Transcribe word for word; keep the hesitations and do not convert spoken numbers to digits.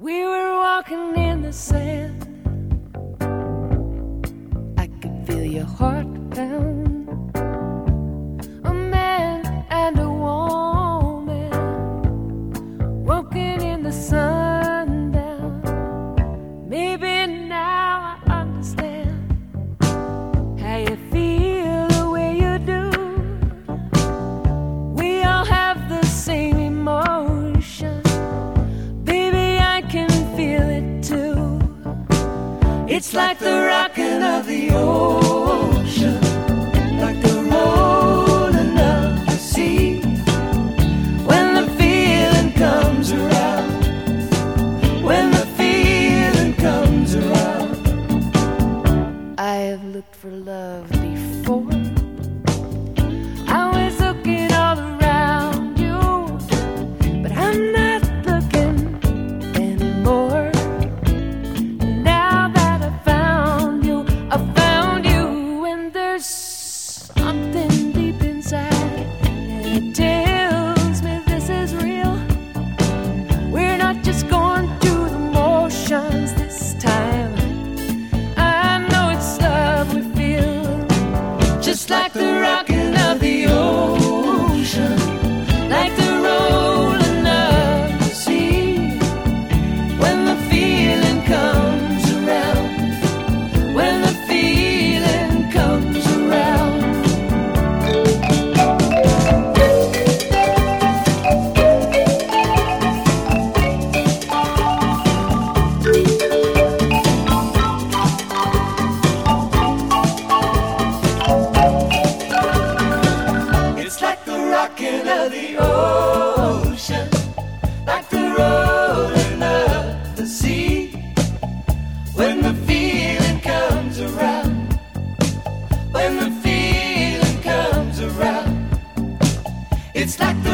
We were walking in the sand. I could feel your heart pound. A man and a woman walking in the sundown. Maybe now I understand how you feel the way you do. We all have the same emotion. Baby, I can feel it too. It's like the rocking of the ocean, like the rolling of the sea. When the feeling comes around, when the feeling comes around. I have looked for love before. I was looking all around you, but I'm not looking anymore. Now that I found you, I found you, and there's something deep inside, and it tells me this is real. We're not just going through the motions this time. I know it's love we feel, just like the rocking of the ocean, like the rolling of the sea. When the feeling comes around, when the feeling comes around. It's like the rocking of the ocean, like the rolling of the sea. When the feeling comes around, when the feeling comes around. It's like